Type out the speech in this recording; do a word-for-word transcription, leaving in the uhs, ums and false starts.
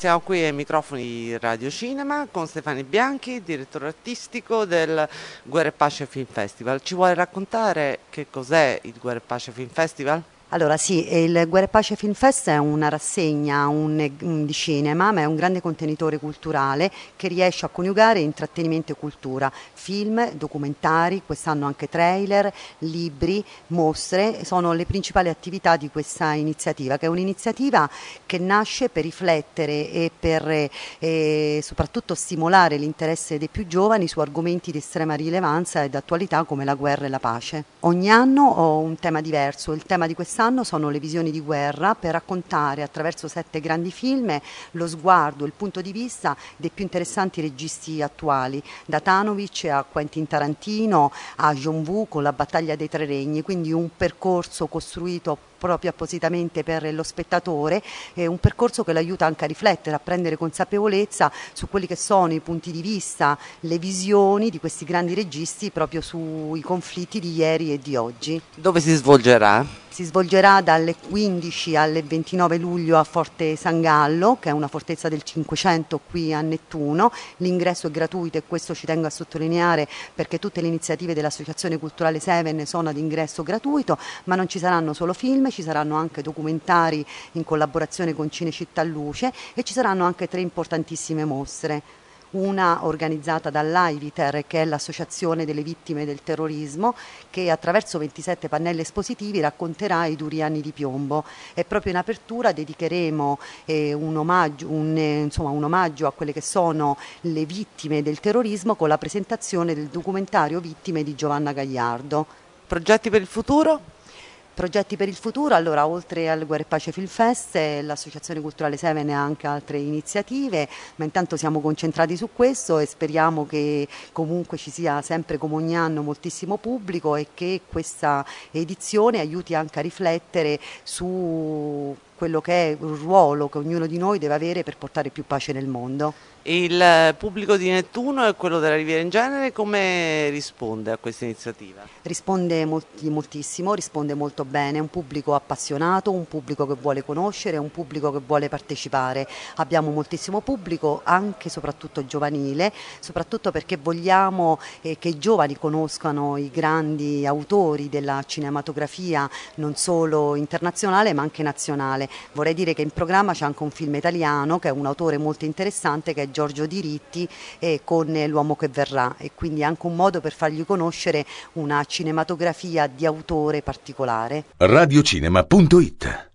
Siamo qui ai microfoni di Radio Cinema con Stefania Bianchi, direttore artistico del Guerra e Pace Film Festival. Ci vuole raccontare che cos'è il Guerra e Pace Film Festival? Allora sì, il Guerra e Pace Film Fest è una rassegna un, un, di cinema, ma è un grande contenitore culturale che riesce a coniugare intrattenimento e cultura, film, documentari, quest'anno anche trailer, libri, mostre, sono le principali attività di questa iniziativa, che è un'iniziativa che nasce per riflettere e per eh, soprattutto stimolare l'interesse dei più giovani su argomenti di estrema rilevanza ed attualità come la guerra e la pace. Ogni anno ho un tema diverso, il tema di quest'anno sono le visioni di guerra per raccontare attraverso sette grandi film lo sguardo, il punto di vista dei più interessanti registi attuali, da Tanovic a Quentin Tarantino a John Woo con La battaglia dei tre regni, quindi un percorso costruito proprio appositamente per lo spettatore, è un percorso che l'aiuta anche a riflettere, a prendere consapevolezza su quelli che sono i punti di vista, le visioni di questi grandi registi proprio sui conflitti di ieri e di oggi. Dove si svolgerà? Si svolgerà dalle quindici alle ventinove luglio a Forte San Gallo, che è una fortezza del Cinquecento qui a Nettuno. L'ingresso è gratuito e questo ci tengo a sottolineare perché tutte le iniziative dell'Associazione Culturale Seven sono ad ingresso gratuito, ma non ci saranno solo film, ci saranno anche documentari in collaborazione con Cinecittà Luce e ci saranno anche tre importantissime mostre. Una organizzata dall'Aiviter, che è l'associazione delle vittime del terrorismo, che attraverso ventisette pannelli espositivi racconterà i duri anni di piombo. E proprio in apertura dedicheremo eh, un, omaggio, un, eh, insomma, un omaggio a quelle che sono le vittime del terrorismo con la presentazione del documentario Vittime di Giovanna Gagliardo. Progetti per il futuro? Progetti per il futuro, allora oltre al Guerra e Pace Film Fest l'Associazione Culturale Seven ha anche altre iniziative, ma intanto siamo concentrati su questo e speriamo che comunque ci sia sempre come ogni anno moltissimo pubblico e che questa edizione aiuti anche a riflettere su quello che è il ruolo che ognuno di noi deve avere per portare più pace nel mondo. Il pubblico di Nettuno e quello della Riviera in genere come risponde a questa iniziativa? Risponde molti, moltissimo, risponde molto bene, è un pubblico appassionato, un pubblico che vuole conoscere, un pubblico che vuole partecipare. Abbiamo moltissimo pubblico, anche e soprattutto giovanile, soprattutto perché vogliamo eh, che i giovani conoscano i grandi autori della cinematografia, non solo internazionale ma anche nazionale. Vorrei dire che in programma c'è anche un film italiano che è un autore molto interessante, che è Giorgio Diritti, eh, con L'uomo che verrà, e quindi anche un modo per fargli conoscere una cinematografia di autore particolare. radiocinema punto it